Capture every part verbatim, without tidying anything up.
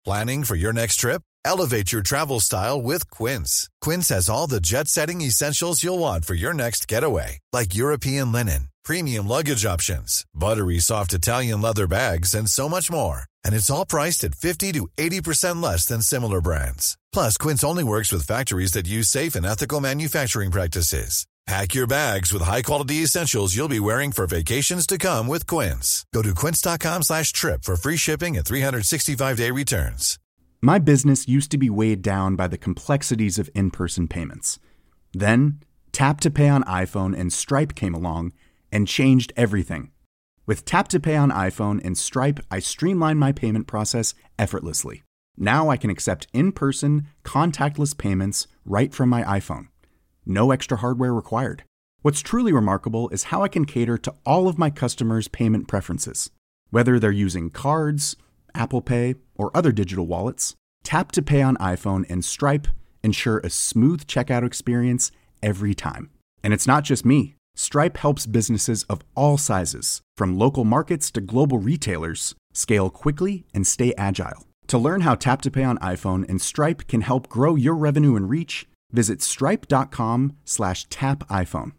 Planning for your next trip? Elevate your travel style with Quince. Quince has all the jet-setting essentials you'll want for your next getaway, like European linen, premium luggage options, buttery soft Italian leather bags, and so much more. And it's all priced at fifty to eighty percent less than similar brands. Plus, Quince only works with factories that use safe and ethical manufacturing practices. Pack your bags with high-quality essentials you'll be wearing for vacations to come with Quince. Go to quince.com slash trip for free shipping and three sixty-five day returns. My business used to be weighed down by the complexities of in-person payments. Then, Tap to Pay on iPhone and Stripe came along and changed everything. With Tap to Pay on iPhone and Stripe, I streamlined my payment process effortlessly. Now I can accept in-person, contactless payments right from my iPhone. No extra hardware required. What's truly remarkable is how I can cater to all of my customers' payment preferences. Whether they're using cards, Apple Pay, or other digital wallets, Tap to Pay on iPhone and Stripe ensure a smooth checkout experience every time. And it's not just me. Stripe helps businesses of all sizes, from local markets to global retailers, scale quickly and stay agile. To learn how Tap to Pay on iPhone and Stripe can help grow your revenue and reach, visit stripe.com slash tap iPhone.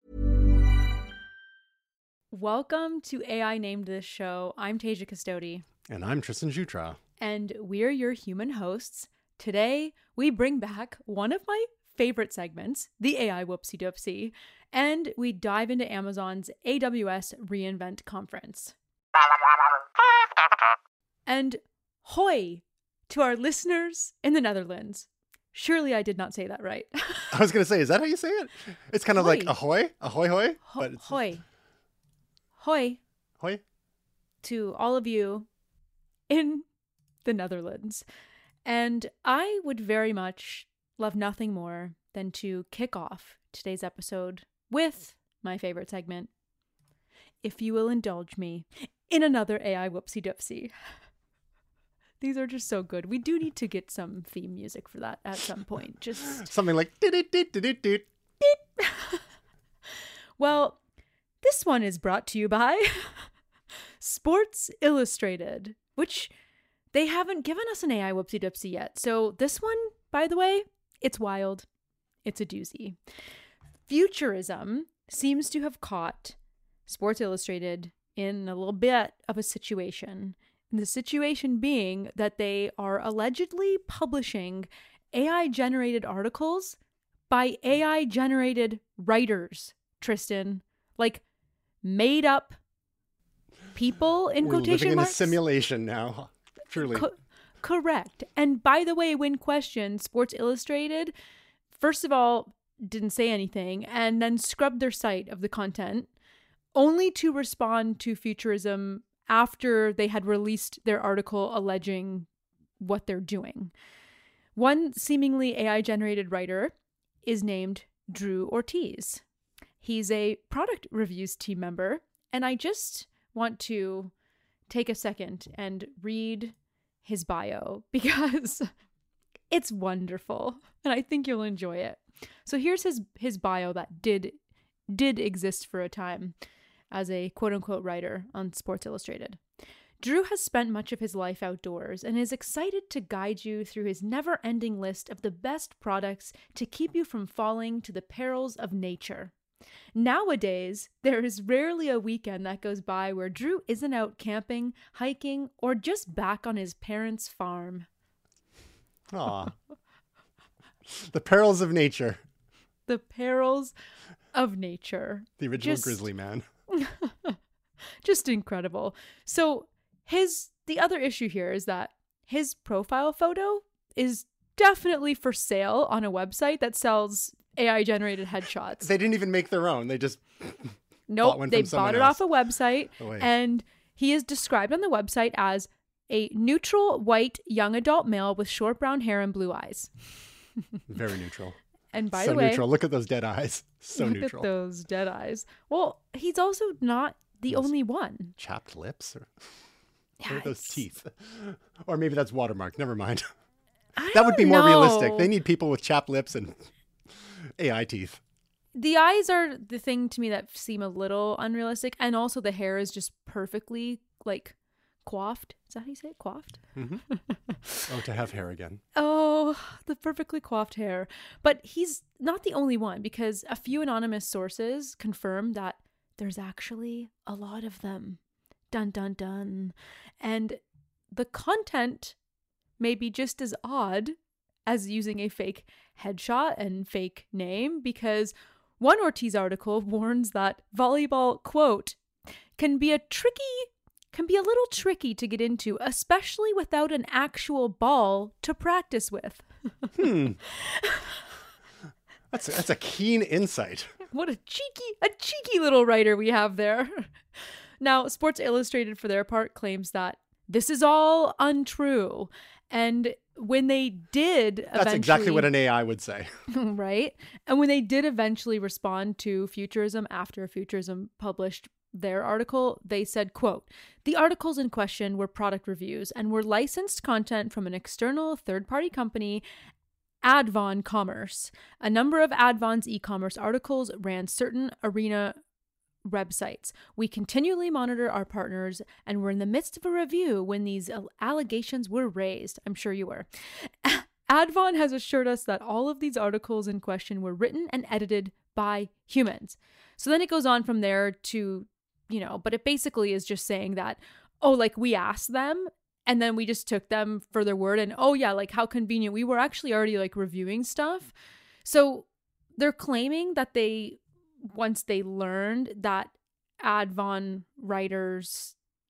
Welcome to A I Named This Show. I'm Tasia Custody. And I'm Tristan Jutra. And we're your human hosts. Today, we bring back one of my favorite segments, the A I Whoopsie Doopsie, and we dive into Amazon's A W S reInvent conference. And hoy to our listeners in the Netherlands. Surely I did not say that right. I was going to say, is that how you say it? It's kind of Hoy. like ahoy, ahoy, hoy. Ho- But it's hoy. Hoy hoy. to all of you in the Netherlands. And I would very much love nothing more than to kick off today's episode with my favorite segment, if you will indulge me in another A I Whoopsie Doopsie. These are just so good. We do need to get some theme music for that at some point. Just Something like doot doot doot doot doot. Well, this one is brought to you by Sports Illustrated, which they haven't given us an A I Whoopsie Doopsie yet. So this one, by the way, it's wild. It's a doozy. Futurism seems to have caught Sports Illustrated in a little bit of a situation. And the situation being that they are allegedly publishing A I-generated articles by A I-generated writers, Tristan. Like, made up people in We're quotation living marks. in a simulation now. Truly. Co- correct. And by the way, when questioned, Sports Illustrated, first of all, didn't say anything and then scrubbed their site of the content, only to respond to Futurism after they had released their article alleging what they're doing. One seemingly A I-generated writer is named Drew Ortiz. He's a product reviews team member, and I just want to take a second and read his bio because it's wonderful, and I think you'll enjoy it. So here's his his bio that did did exist for a time as a quote-unquote writer on Sports Illustrated. Drew has spent much of his life outdoors and is excited to guide you through his never-ending list of the best products to keep you from falling to the perils of nature. Nowadays, there is rarely a weekend that goes by where Drew isn't out camping, hiking, or just back on his parents' farm. Aw. The perils of nature. The perils of nature. The original Just- Grizzly Man. Just incredible. So his the other issue here is that his profile photo is definitely for sale on a website that sells A I-generated headshots. They didn't even make their own. They just Nope, bought one they from someone bought it else. off a website, Oh, wait. and he is described on the website as a neutral white young adult male with short brown hair and blue eyes. Very neutral. And by so the way, neutral. Look at those dead eyes. So look neutral. at those dead eyes. Well, he's also not the Those- only one. Chapped lips? Or Yeah, what are those it's- teeth? Or maybe that's watermark. Never mind. I That would be don't more realistic. know. They need people with chapped lips and A I teeth. The eyes are the thing to me that seem a little unrealistic, and also the hair is just perfectly like coiffed. Is that how you say it? Coiffed? Mm-hmm. Oh, to have hair again. Oh, the perfectly coiffed hair. But he's not the only one, because a few anonymous sources confirm that there's actually a lot of them. Dun, dun, dun. And the content may be just as odd as using a fake headshot and fake name, because one Ortiz article warns that volleyball, quote, can be a tricky, can be a little tricky to get into, especially without an actual ball to practice with. Hmm. That's a, that's a keen insight. What a cheeky, a cheeky little writer we have there. Now, Sports Illustrated, for their part, claims that this is all untrue. And when they did eventually... That's exactly what an A I would say. Right? And when they did eventually respond to Futurism after Futurism published their article, they said, quote, the articles in question were product reviews and were licensed content from an external third-party company, Advon Commerce. A number of Advon's e-commerce articles ran certain arena websites. We continually monitor our partners and were in the midst of a review when these allegations were raised. I'm sure you were. Advon has assured us that all of these articles in question were written and edited by humans. So then it goes on from there to, you know, but it basically is just saying that, oh, like we asked them and then we just took them for their word, and oh yeah, like how convenient. We were actually already like reviewing stuff. So they're claiming that they, once they learned that Advon writers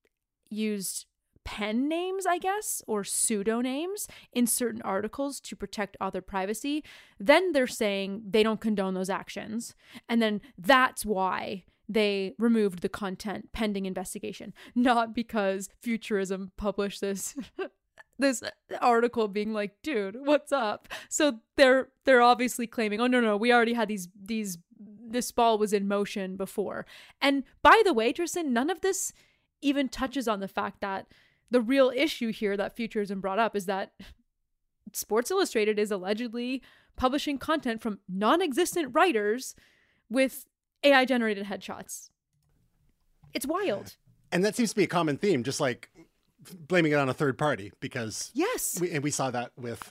used pen names, I guess, or pseudonames in certain articles to protect author privacy, then they're saying they don't condone those actions. And then that's why they removed the content pending investigation, not because Futurism published this this article being like, dude, what's up? So they're they're obviously claiming, oh no no, we already had these these this ball was in motion before. And by the way, Tristan, none of this even touches on the fact that the real issue here that Futurism brought up is that Sports Illustrated is allegedly publishing content from non-existent writers with A I generated headshots. It's wild. And that seems to be a common theme, just like blaming it on a third party, because yes, we, and we saw that with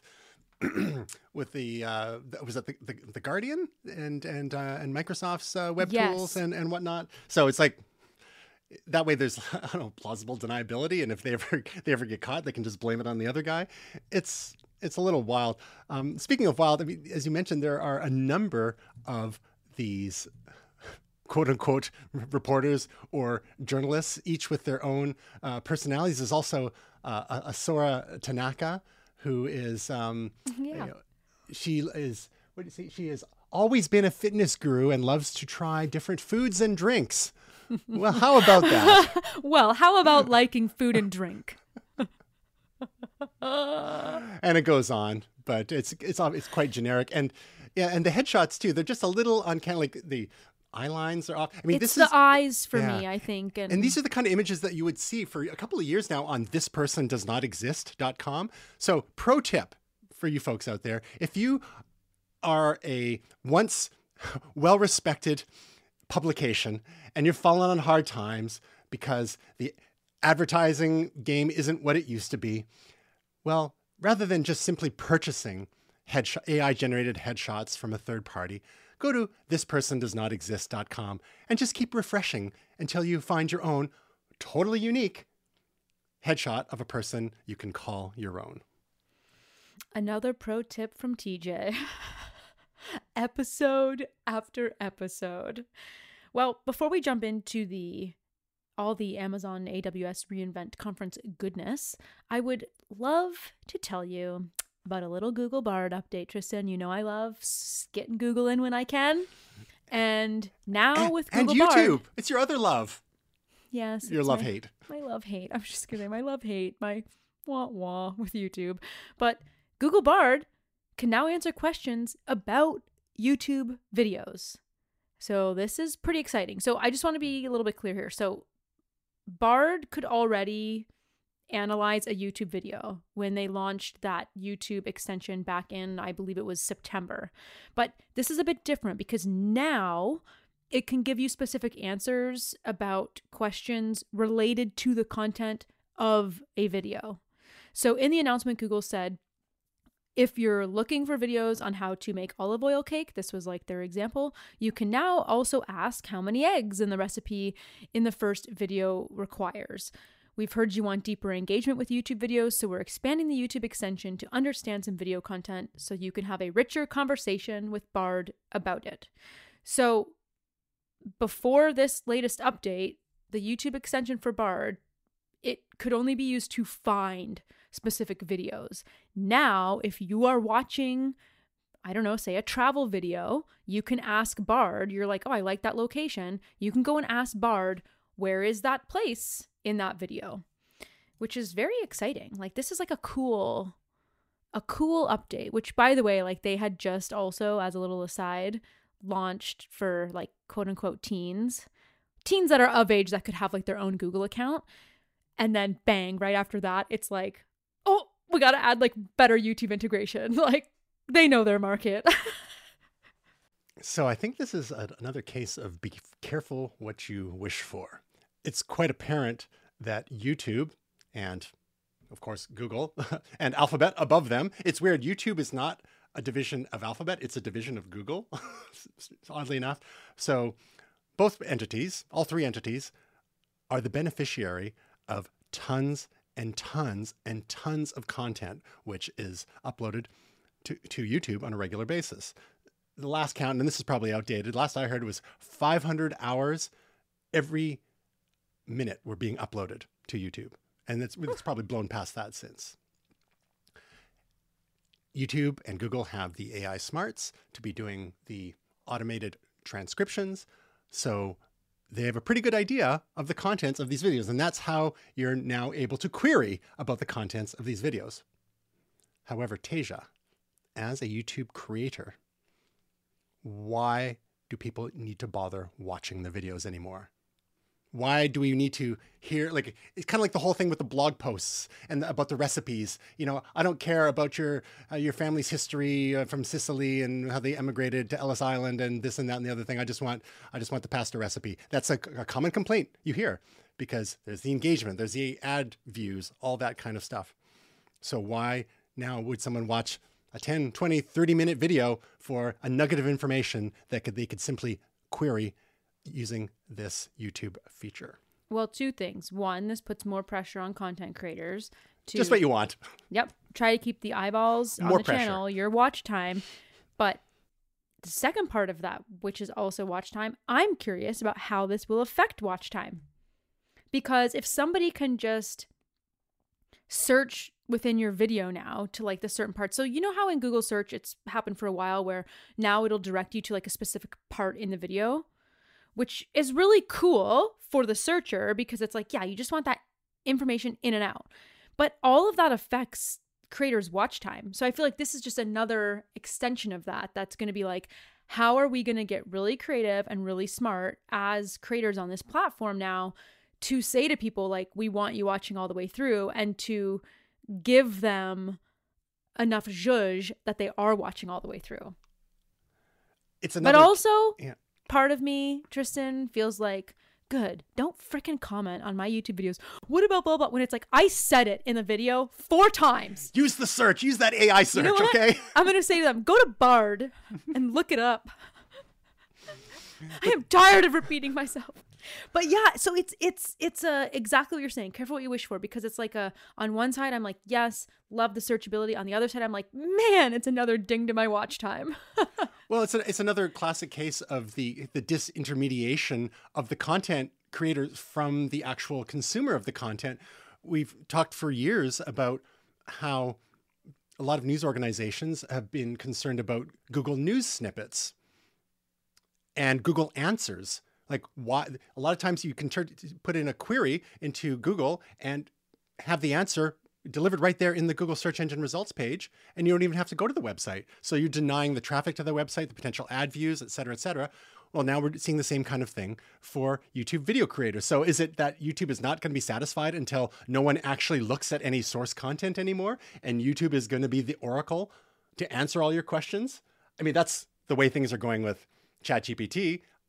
with the uh, was that the, the, the Guardian and and uh, and Microsoft's uh, web yes. tools and and whatnot. So it's like that way. There's I don't know plausible deniability, and if they ever they ever get caught, they can just blame it on the other guy. It's it's a little wild. Um, speaking of wild, I mean, as you mentioned, there are a number of these quote unquote reporters or journalists, each with their own uh, personalities. There's also uh, a, a Sora Tanaka, who is, um, yeah. you know, she is, what do you say? She has always been a fitness guru and loves to try different foods and drinks. Well, how about that? Well, how about liking food and drink? And it goes on, but it's, it's, it's quite generic. And yeah, and the headshots too, they're just a little uncanny, like the eye lines are off. I mean, it's this the is, eyes for yeah. me, I think. And, and these are the kind of images that you would see for a couple of years now on this person does not exist dot com. So pro tip for you folks out there, if you are a once well-respected publication and you're falling on hard times because the advertising game isn't what it used to be, well, rather than just simply purchasing headshot, A I-generated headshots from a third party, go to this person does not exist dot com and just keep refreshing until you find your own totally unique headshot of a person you can call your own. Another pro tip from T J. Episode after episode. Well, before we jump into the all the Amazon A W S reInvent conference goodness, I would love to tell you about a little Google Bard update, Tristan. You know I love getting Google in when I can. And now with Google and Bard... And YouTube. It's your other love. Yes. Your love-hate. My, my love-hate. I was just going to say my love-hate. My wah-wah with YouTube. But Google Bard can now answer questions about YouTube videos. So this is pretty exciting. So I just want to be a little bit clear here. So Bard could already analyze a YouTube video when they launched that YouTube extension back in, I believe it was September. But this is a bit different because now it can give you specific answers about questions related to the content of a video. So in the announcement, Google said, if you're looking for videos on how to make olive oil cake, this was like their example, you can now also ask how many eggs in the recipe in the first video requires. We've heard you want deeper engagement with YouTube videos, so we're expanding the YouTube extension to understand some video content so you can have a richer conversation with Bard about it. So before this latest update, the YouTube extension for Bard, it could only be used to find specific videos. Now, if you are watching, I don't know, say a travel video, you can ask Bard, you're like, oh, I like that location. You can go and ask Bard, where is that place in that video? Which is very exciting. Like, this is like a cool, a cool update, which, by the way, like they had just also, as a little aside, launched for like quote unquote teens, teens that are of age that could have like their own Google account. And then bang, right after that, it's like, oh, we got to add like better YouTube integration. Like, they know their market. So I think this is a, another case of be careful what you wish for. It's quite apparent that YouTube and, of course, Google and Alphabet above them. It's weird. YouTube is not a division of Alphabet. It's a division of Google, oddly enough. So both entities, all three entities, are the beneficiary of tons and tons and tons of content, which is uploaded to, to YouTube on a regular basis. The last count, and this is probably outdated, last I heard was five hundred hours every minute were being uploaded to YouTube. And it's, it's probably blown past that since. YouTube and Google have the A I smarts to be doing the automated transcriptions. So they have a pretty good idea of the contents of these videos. And that's how you're now able to query about the contents of these videos. However, Tasia, as a YouTube creator, why do people need to bother watching the videos anymore? Why do we need to hear, like, it's kind of like the whole thing with the blog posts and the, about the recipes. You know, I don't care about your uh, your family's history uh, from Sicily and how they emigrated to Ellis Island and this and that and the other thing. I just want, I just want the pasta recipe. That's a, a common complaint you hear because there's the engagement, there's the ad views, all that kind of stuff. So why now would someone watch a ten, twenty, thirty minute video for a nugget of information that could, they could simply query using this YouTube feature? Well, two things. One, this puts more pressure on content creators to just what you want. Yep. Try to keep the eyeballs on More the pressure. channel, your watch time. But the second part of that, which is also watch time, I'm curious about how this will affect watch time. Because if somebody can just search within your video now to like the certain part. So you know how in Google search, it's happened for a while where now it'll direct you to like a specific part in the video, which is really cool for the searcher because it's like, yeah, you just want that information in and out. But all of that affects creators' watch time. So I feel like this is just another extension of that. That's going to be like, how are we going to get really creative and really smart as creators on this platform now to say to people like, we want you watching all the way through, and to give them enough zhuzh that they are watching all the way through. It's another, but also, yeah. part of me, Tristan, feels like, good, don't freaking comment on my YouTube videos. What about blah, blah, when it's like, I said it in the video four times. Use the search. Use that A I search, You know what? okay? I'm going to say to them, go to Bard and look it up. I am tired of repeating myself. But yeah, so it's it's it's uh, exactly what you're saying. Careful what you wish for, because it's like a, on one side, I'm like, yes, love the searchability. On the other side, I'm like, man, it's another ding to my watch time. Well, it's a, it's another classic case of the the disintermediation of the content creators from the actual consumer of the content. We've talked for years about how a lot of news organizations have been concerned about Google News snippets and Google Answers. Like, why? A lot of times you can turn, put in a query into Google and have the answer delivered right there in the Google search engine results page, and you don't even have to go to the website. So you're denying the traffic to the website, the potential ad views, et cetera, et cetera. Well, now we're seeing the same kind of thing for YouTube video creators. So is it that YouTube is not going to be satisfied until no one actually looks at any source content anymore, and YouTube is going to be the oracle to answer all your questions? I mean, that's the way things are going with ChatGPT.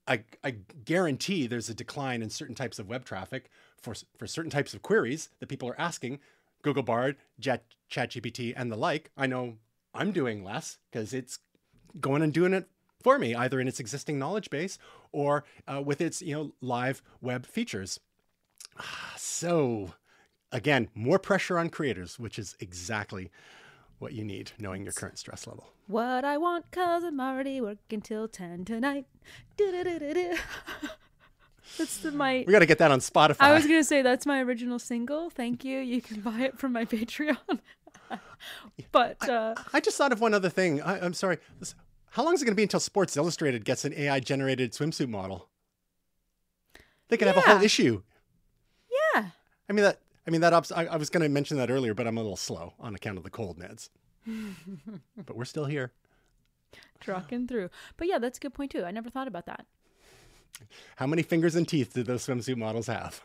I, I guarantee there's a decline in certain types of web traffic for, for certain types of queries that people are asking. Google Bard, Chat, ChatGPT, and the like. I know I'm doing less because it's going and doing it for me, either in its existing knowledge base or uh, with its, you know, live web features. So again, more pressure on creators, which is exactly what you need, knowing your current stress level. What I want, cause I'm already working till ten tonight. Do-do-do-do-do. That's the, my... We got to get that on Spotify. I was going to say, that's my original single. Thank you. You can buy it from my Patreon. But... Uh... I, I just thought of one other thing. I, I'm sorry. This, how long is it going to be until Sports Illustrated gets an A I-generated swimsuit model? They could yeah. have a whole issue. Yeah. I mean, that... I mean, that ups, I, I was going to mention that earlier, but I'm a little slow on account of the cold meds. But we're still here. Trucking through. But yeah, that's a good point too. I never thought about that. How many fingers and teeth did those swimsuit models have?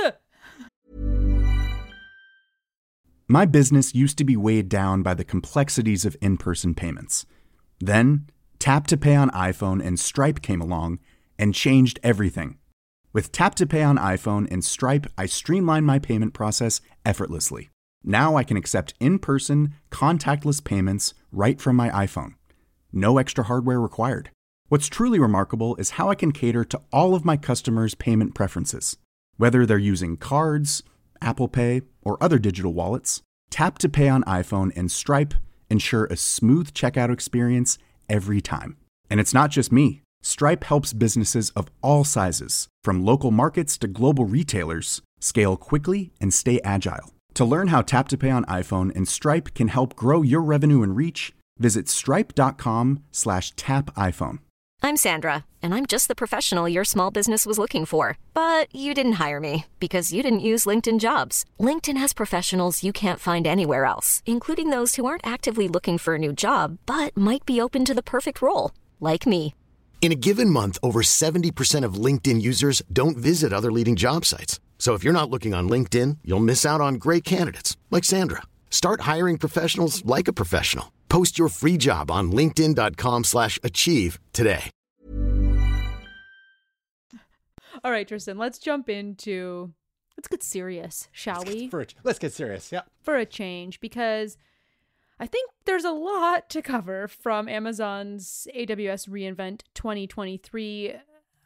My business used to be weighed down by the complexities of in-person payments. Then, Tap to Pay on iPhone and Stripe came along and changed everything. With Tap to Pay on iPhone and Stripe, I streamlined my payment process effortlessly. Now I can accept in-person, contactless payments right from my iPhone. No extra hardware required. What's truly remarkable is how I can cater to all of my customers' payment preferences. Whether they're using cards, Apple Pay, or other digital wallets, Tap to Pay on iPhone and Stripe ensure a smooth checkout experience every time. And it's not just me. Stripe helps businesses of all sizes, from local markets to global retailers, scale quickly and stay agile. To learn how Tap to Pay on iPhone and Stripe can help grow your revenue and reach, visit stripe.com slash tap iPhone. I'm Sandra, and I'm just the professional your small business was looking for. But you didn't hire me because you didn't use LinkedIn Jobs. LinkedIn has professionals you can't find anywhere else, including those who aren't actively looking for a new job, but might be open to the perfect role, like me. In a given month, over seventy percent of LinkedIn users don't visit other leading job sites. So if you're not looking on LinkedIn, you'll miss out on great candidates like Sandra. Start hiring professionals like a professional. Post your free job on linkedin.com slash achieve today. All right, Tristan, let's jump into, let's get serious, shall we? For a, let's get serious, yeah. For a change, because I think there's a lot to cover from Amazon's A W S reInvent twenty twenty-three.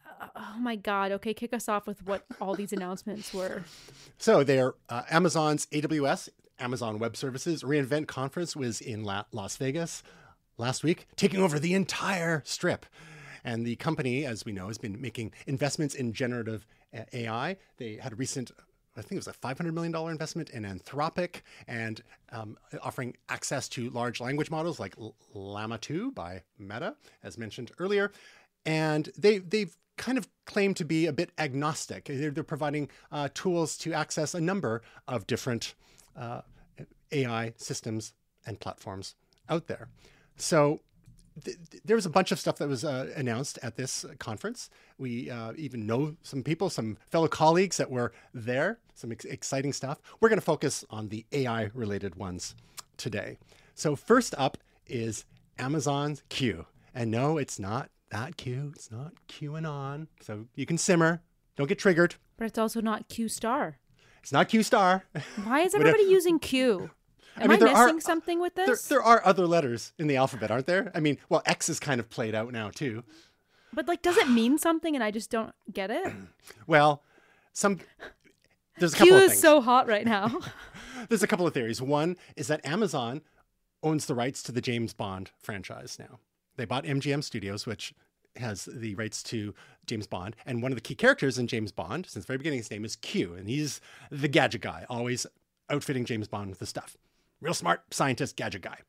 Oh my God. Okay, kick us off with what all these announcements were. So they're uh, Amazon's A W S, Amazon Web Services reInvent conference was in La- Las Vegas last week, taking over the entire strip. And the company, as we know, has been making investments in generative A I. They had a recent, I think it was a five hundred million dollars investment in Anthropic, and um, offering access to large language models like Llama two by Meta, as mentioned earlier. And they, they've kind of claim to be a bit agnostic. They're, they're providing uh, tools to access a number of different uh, A I systems and platforms out there. So th- there was a bunch of stuff that was uh, announced at this conference. We uh, even know some people, some fellow colleagues that were there, some ex- exciting stuff. We're going to focus on the A I related ones today. So first up is Amazon's Q. And no, it's not that Q. It's not QAnon. So you can simmer. Don't get triggered. But it's also not Q star. It's not Q star. Why is everybody using Q? Am I, mean, I there missing are, something with there, this? there are other letters in the alphabet, aren't there? I mean, well, X is kind of played out now too. But like, does it mean something and I just don't get it? Well, some there's a couple Q of is things. so hot right now. There's a couple of theories. One is that Amazon owns the rights to the James Bond franchise now. They bought M G M Studios, which has the rights to James Bond. And one of the key characters in James Bond, since the very beginning, his name is Q. And he's the gadget guy, always outfitting James Bond with the stuff. Real smart scientist gadget guy.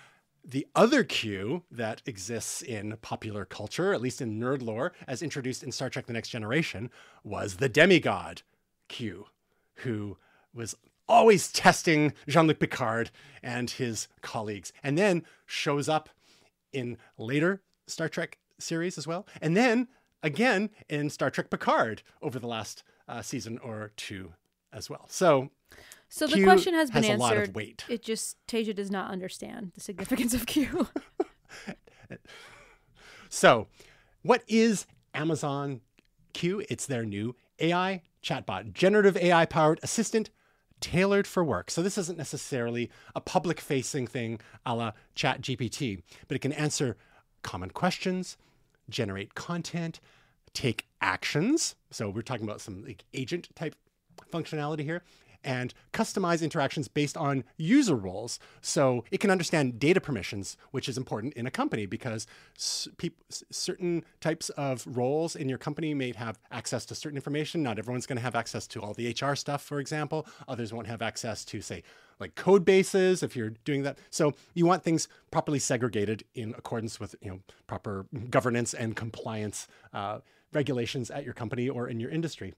The other Q that exists in popular culture, at least in nerd lore, as introduced in Star Trek The Next Generation, was the demigod Q, who was always testing Jean-Luc Picard and his colleagues, and then shows up in later Star Trek series as well. And then again in Star Trek Picard over the last uh, season or two as well. So So the Q question has been has a answered. lot of weight. It just, Tasia does not understand the significance of Q. So what is Amazon Q. It's their new A I chatbot, generative A I-powered assistant tailored for work. So this isn't necessarily a public-facing thing a la ChatGPT, but it can answer common questions, generate content, take actions. So we're talking about some like agent type functionality here, and customize interactions based on user roles. So it can understand data permissions, which is important in a company because s- peop- certain types of roles in your company may have access to certain information. Not everyone's going to have access to all the H R stuff, for example. Others won't have access to, say, like code bases if you're doing that. So you want things properly segregated in accordance with, you know, proper governance and compliance uh, regulations at your company or in your industry.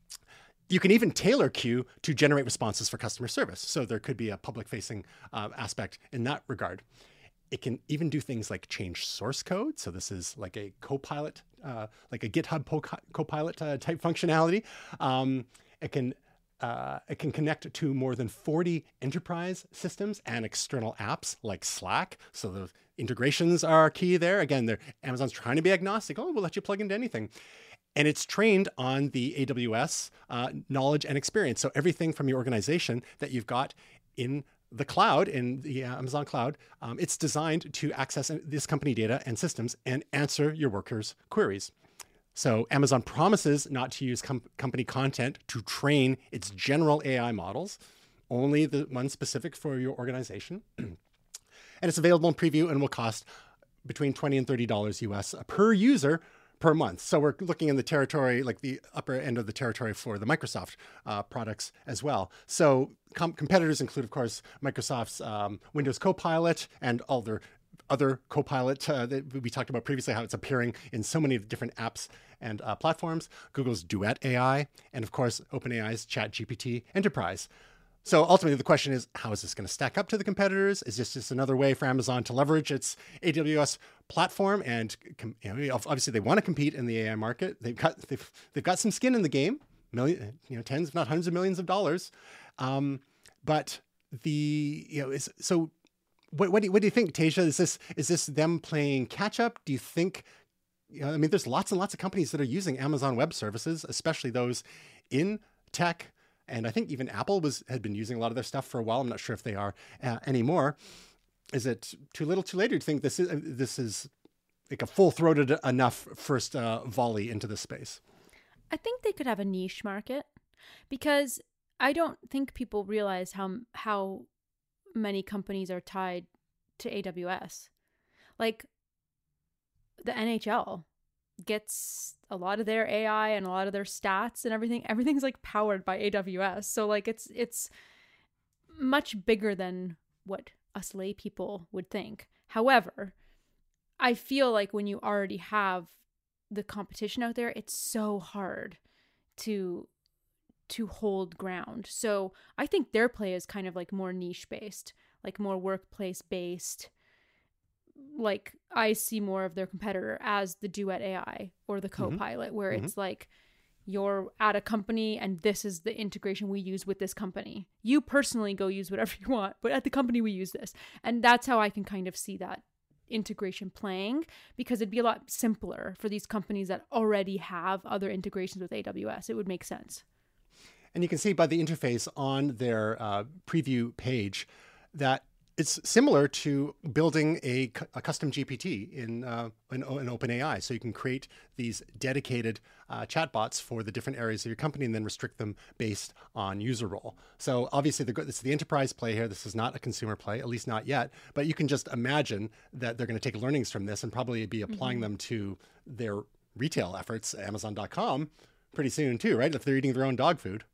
You can even tailor Q to generate responses for customer service. So there could be a public-facing uh, aspect in that regard. It can even do things like change source code. So this is like a Copilot, uh, like a GitHub Copilot uh, type functionality. Um, it can uh, it can connect to more than forty enterprise systems and external apps like Slack. So the integrations are key there. Again, they're, Amazon's trying to be agnostic. Oh, we'll let you plug into anything. And it's trained on the A W S uh, knowledge and experience. So everything from your organization that you've got in the cloud, in the Amazon cloud, um, it's designed to access this company data and systems and answer your workers' queries. So Amazon promises not to use com- company content to train its general A I models, only the one specific for your organization. And it's available in preview and will cost between twenty and thirty dollars U S per user per month. So we're looking in the territory, like the upper end of the territory for the Microsoft uh, products as well. So com- competitors include, of course, Microsoft's um, Windows Copilot and all their other Copilot uh, that we talked about previously, how it's appearing in so many different apps and uh, platforms, Google's Duet A I, and of course, OpenAI's ChatGPT Enterprise. So ultimately, the question is, how is this going to stack up to the competitors? Is this just another way for Amazon to leverage its A W S platform? And you know, obviously, they want to compete in the A I market. They've got they've they've got some skin in the game, million, you know, tens, if not hundreds of millions of dollars. Um, but the you know, is, so what what do you, what do you think, Tasia? Is this is this them playing catch up? Do you think? You know, I mean, there's lots and lots of companies that are using Amazon Web Services, especially those in tech. And I think even Apple was had been using a lot of their stuff for a while. I'm not sure if they are uh, anymore. Is it too little, too late? Or do you think this is this is like a full-throated enough first uh, volley into this space? I think they could have a niche market because I don't think people realize how how many companies are tied to A W S. Like the N H L gets a lot of their A I and a lot of their stats and everything. Everything's like powered by A W S. So like it's it's much bigger than what us lay people would think. However, I feel like when you already have the competition out there, it's so hard to to hold ground. So I think their play is kind of like more niche based, like more workplace based. Like I see more of their competitor as the Duet A I or the Copilot, mm-hmm. where mm-hmm. it's like you're at a company and this is the integration we use with this company. You personally go use whatever you want, but at the company we use this. And that's how I can kind of see that integration playing, because it'd be a lot simpler for these companies that already have other integrations with A W S. It would make sense. And you can see by the interface on their uh, preview page that it's similar to building a, a custom G P T in, uh, in, in OpenAI. So you can create these dedicated uh, chatbots for the different areas of your company and then restrict them based on user role. So obviously, the, this is the enterprise play here. This is not a consumer play, at least not yet. But you can just imagine that they're going to take learnings from this and probably be applying mm-hmm. them to their retail efforts, Amazon dot com, pretty soon too, right? If they're eating their own dog food.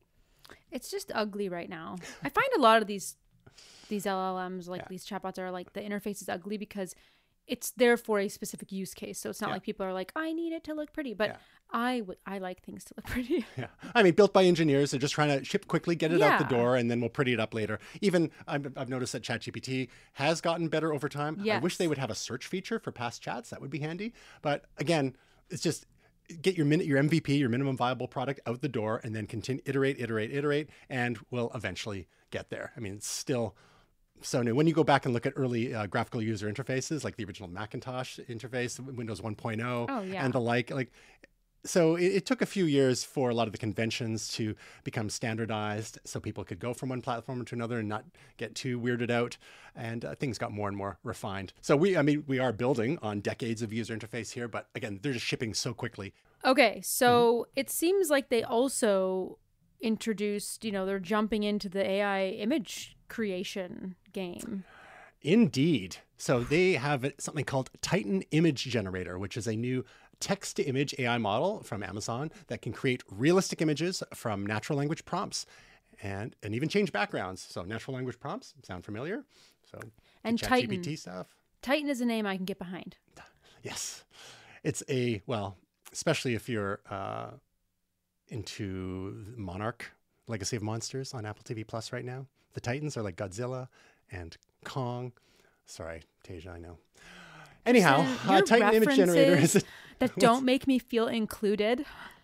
It's just ugly right now. I find a lot of these These L L Ms, like yeah. these chatbots, are like the interface is ugly because it's there for a specific use case. So it's not yeah. like people are like, I need it to look pretty, but yeah. I would I like things to look pretty. Yeah, I mean, built by engineers, they're just trying to ship quickly, get it yeah. out the door, and then we'll pretty it up later. Even I've, I've noticed that ChatGPT has gotten better over time. Yes. I wish they would have a search feature for past chats. That would be handy. But again, it's just get your minute, your M V P, your minimum viable product out the door, and then continue iterate, iterate, iterate, and we'll eventually get there. I mean, it's still so new. When you go back and look at early uh, graphical user interfaces, like the original Macintosh interface, Windows one point oh, Oh, yeah. and the like, like, so it, it took a few years for a lot of the conventions to become standardized so people could go from one platform to another and not get too weirded out. And uh, things got more and more refined. So we, I mean, we are building on decades of user interface here, but again, they're just shipping so quickly. Okay, so mm-hmm. it seems like they also introduced, you know, they're jumping into the A I image creation game. Indeed. So they have something called Titan Image Generator, which is a new text-to-image A I model from Amazon that can create realistic images from natural language prompts and, and even change backgrounds. So natural language prompts sound familiar? So and Titan. ChatGPT stuff. Titan is a name I can get behind. Yes. It's a, well, especially if you're uh, into Monarch, Legacy of Monsters on Apple T V Plus right now. The Titans are like Godzilla and Kong. Sorry, Tasia, I know. Anyhow, uh, uh, Titan Image Generator is a, that don't make me feel included.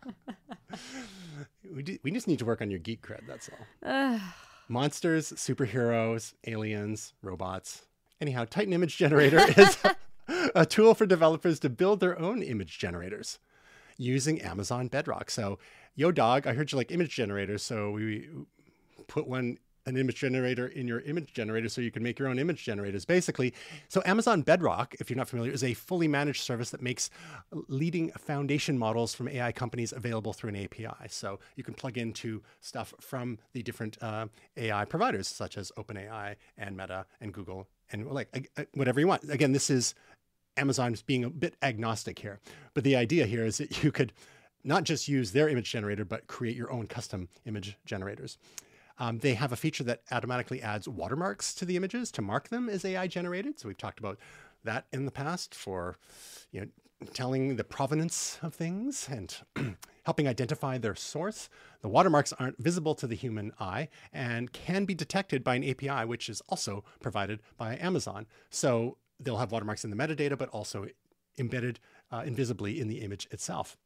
we, do, we just need to work on your geek cred, that's all. Monsters, superheroes, aliens, robots. Anyhow, Titan Image Generator is a tool for developers to build their own image generators using Amazon Bedrock. So, yo dog, I heard you like image generators, so we put one an image generator in your image generator so you can make your own image generators, basically. So Amazon Bedrock, if you're not familiar, is a fully managed service that makes leading foundation models from A I companies available through an A P I. So you can plug into stuff from the different uh, A I providers, such as OpenAI and Meta and Google and like uh, whatever you want. Again, this is Amazon's being a bit agnostic here. But the idea here is that you could not just use their image generator, but create your own custom image generators. Um, they have a feature that automatically adds watermarks to the images to mark them as A I generated. So we've talked about that in the past for, you know, telling the provenance of things and helping identify their source. The watermarks aren't visible to the human eye and can be detected by an A P I, which is also provided by Amazon. So they'll have watermarks in the metadata, but also embedded uh, invisibly in the image itself.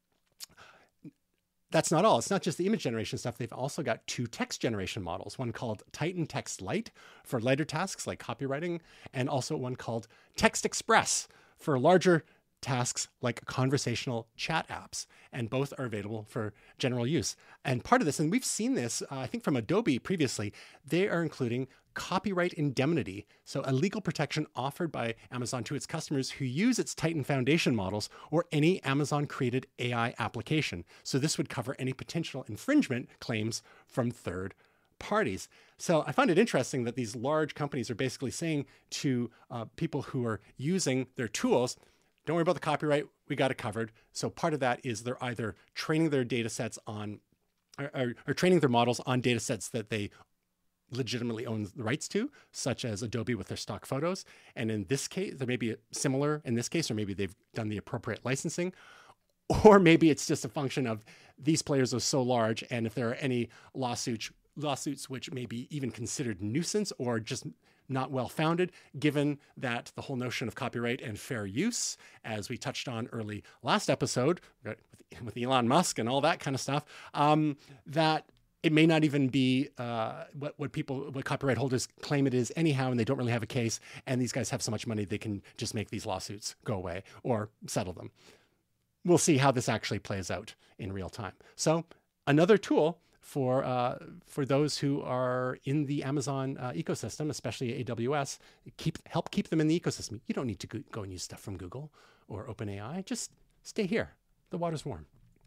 That's not all. It's not just the image generation stuff. They've also got two text generation models, one called Titan Text Lite for lighter tasks like copywriting, and also one called Text Express for larger tasks like conversational chat apps. And both are available for general use. And part of this, and we've seen this, uh, I think from Adobe previously, they are including copyright indemnity, so a legal protection offered by Amazon to its customers who use its Titan Foundation models or any Amazon-created A I application. So this would cover any potential infringement claims from third parties. So I find it interesting that these large companies are basically saying to uh, people who are using their tools, don't worry about the copyright, we got it covered. So part of that is they're either training their data sets on, or, or, or training their models on data sets that they legitimately owns the rights to, such as Adobe with their stock photos. And in this case, there may be a similar in this case, or maybe they've done the appropriate licensing, or maybe it's just a function of these players are so large. And if there are any lawsuits, lawsuits which may be even considered nuisance or just not well-founded, given that the whole notion of copyright and fair use, as we touched on early last episode with, with Elon Musk and all that kind of stuff, um, that it may not even be uh, what, what people, what copyright holders claim it is anyhow, and they don't really have a case. And these guys have so much money, they can just make these lawsuits go away or settle them. We'll see how this actually plays out in real time. So another tool for uh, for those who are in the Amazon uh, ecosystem, especially A W S, keep help keep them in the ecosystem. You don't need to go, go and use stuff from Google or OpenAI. Just stay here. The water's warm.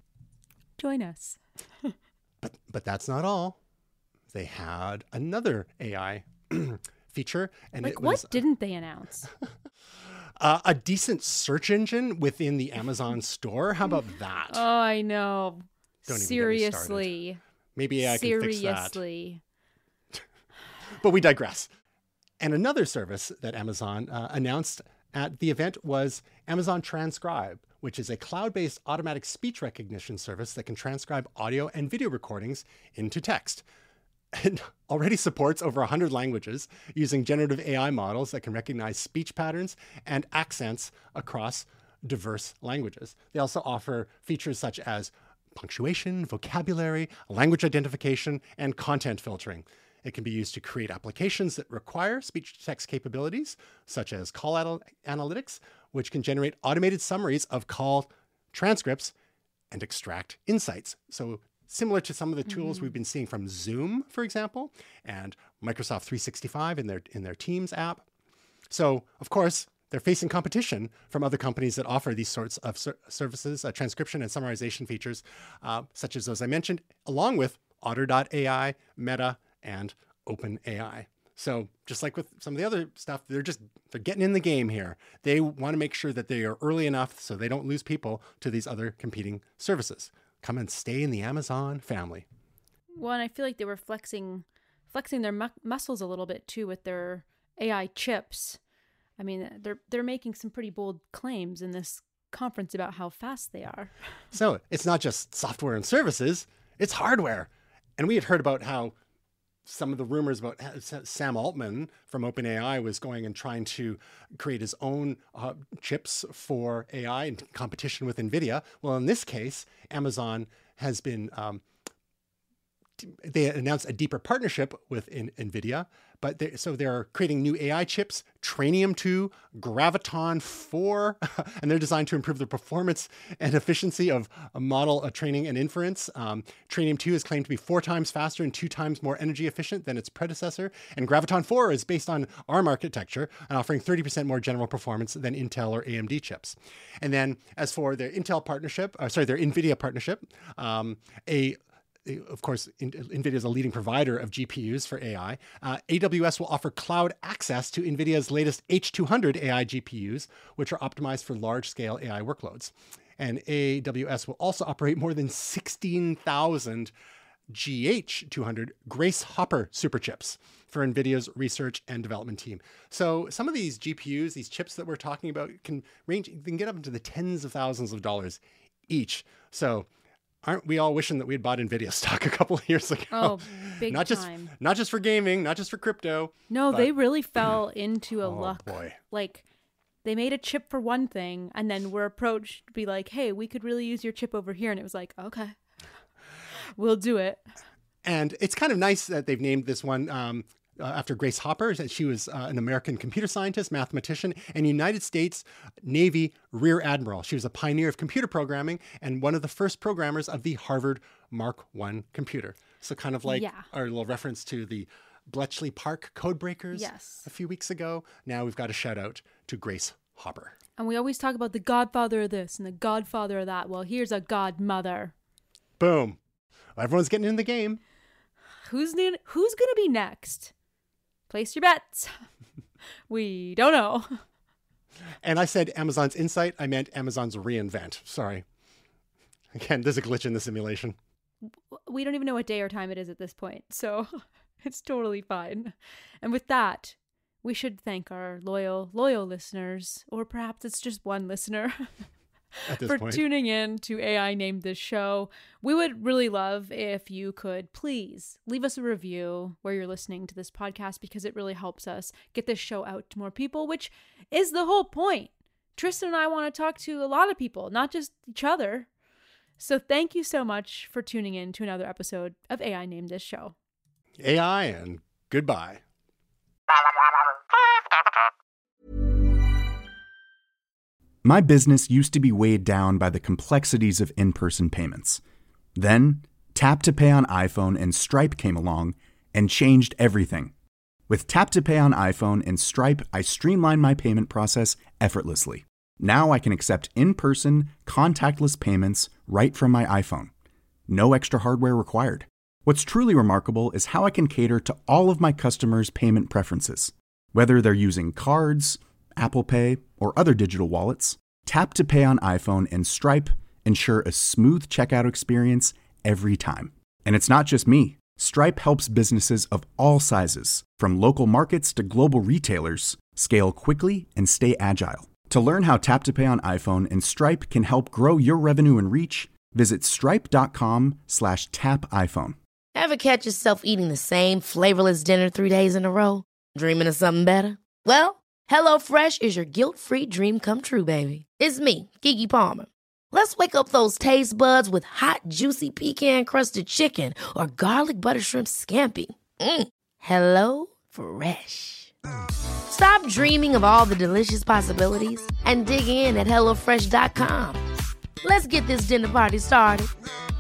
Join us. But but that's not all. They had another A I feature, and like it what was didn't they announce? uh, a decent search engine within the Amazon store. How about that? Oh, I know. Don't even Seriously. Get me started. Maybe I can fix that. Seriously. But we digress. And another service that Amazon uh, announced at the event was Amazon Transcribe, which is a cloud-based automatic speech recognition service that can transcribe audio and video recordings into text. It already supports over one hundred languages using generative A I models that can recognize speech patterns and accents across diverse languages. They also offer features such as punctuation, vocabulary, language identification, and content filtering. It can be used to create applications that require speech-to-text capabilities, such as call anal- analytics, which can generate automated summaries of call transcripts and extract insights. So similar to some of the tools mm-hmm. we've been seeing from Zoom, for example, and Microsoft three sixty-five in their in their Teams app. So, of course, they're facing competition from other companies that offer these sorts of ser- services, uh, transcription and summarization features, uh, such as those I mentioned, along with Otter dot A I, Meta, and OpenAI. So just like with some of the other stuff, they're just, they're getting in the game here. They want to make sure that they are early enough so they don't lose people to these other competing services. Come and stay in the Amazon family. Well, and I feel like they were flexing, flexing their mu- muscles a little bit too with their A I chips. I mean, they're they're making some pretty bold claims in this conference about how fast they are. So it's not just software and services, it's hardware. And we had heard about how some of the rumors about Sam Altman from OpenAI was going and trying to create his own uh, chips for A I in competition with NVIDIA. Well, in this case, Amazon has been, um, they announced a deeper partnership with in, NVIDIA, but they, so they're creating new A I chips, Trainium two, Graviton four, and they're designed to improve the performance and efficiency of a model of training and inference. Um, Trainium two is claimed to be four times faster and two times more energy efficient than its predecessor. And Graviton four is based on ARM architecture and offering thirty percent more general performance than Intel or A M D chips. And then as for their Intel partnership, uh, sorry, their NVIDIA partnership, um, a Of course, NVIDIA is a leading provider of G P Us for A I. Uh, A W S will offer cloud access to NVIDIA's latest H two hundred A I G P Us, which are optimized for large-scale A I workloads. And A W S will also operate more than sixteen thousand G H two hundred Grace Hopper superchips for NVIDIA's research and development team. So some of these G P Us, these chips that we're talking about, can range, they can get up into the tens of thousands of dollars each. So aren't we all wishing that we had bought NVIDIA stock a couple of years ago? Oh, big not time. Just, not just for gaming, not just for crypto. No, but, they really fell into a oh, luck. Boy. Like, they made a chip for one thing, and then were approached to be like, hey, we could really use your chip over here. And it was like, okay, we'll do it. And it's kind of nice that they've named this one um, uh, after Grace Hopper. She was uh, an American computer scientist, mathematician, and United States Navy Rear Admiral. She was a pioneer of computer programming and one of the first programmers of the Harvard Mark one computer. So kind of like yeah. our little reference to the Bletchley Park codebreakers yes. a few weeks ago. Now we've got a shout out to Grace Hopper. And we always talk about the godfather of this and the godfather of that. Well, here's a godmother. Boom. Well, everyone's getting in the game. Who's ne- who's going to be next? Place your bets. We don't know. And I said Amazon's Insight. I meant Amazon's reInvent. Sorry. Again, there's a glitch in the simulation. We don't even know what day or time it is at this point, so it's totally fine. And with that, we should thank our loyal, loyal listeners, or perhaps it's just one listener, for point. tuning in to A I Named This Show. We would really love if you could please leave us a review where you're listening to this podcast, because it really helps us get this show out to more people, which is the whole point. Tristan and I want to talk to a lot of people, not just each other. So thank you so much for tuning in to another episode of A I Named This Show. A I and goodbye. My business used to be weighed down by the complexities of in-person payments. Then, Tap to Pay on iPhone and Stripe came along and changed everything. With Tap to Pay on iPhone and Stripe, I streamlined my payment process effortlessly. Now I can accept in-person, contactless payments right from my iPhone. No extra hardware required. What's truly remarkable is how I can cater to all of my customers' payment preferences. Whether they're using cards, Apple Pay, or other digital wallets, Tap to Pay on iPhone and Stripe ensure a smooth checkout experience every time. And it's not just me. Stripe helps businesses of all sizes, from local markets to global retailers, scale quickly and stay agile. To learn how Tap to Pay on iPhone and Stripe can help grow your revenue and reach, visit stripe.com slash tap iPhone. Ever catch yourself eating the same flavorless dinner three days in a row? Dreaming of something better? Well, HelloFresh is your guilt-free dream come true, baby. It's me, Keke Palmer. Let's wake up those taste buds with hot, juicy pecan-crusted chicken or garlic butter shrimp scampi. Mm. Hello Fresh. Stop dreaming of all the delicious possibilities and dig in at hello fresh dot com. Let's get this dinner party started.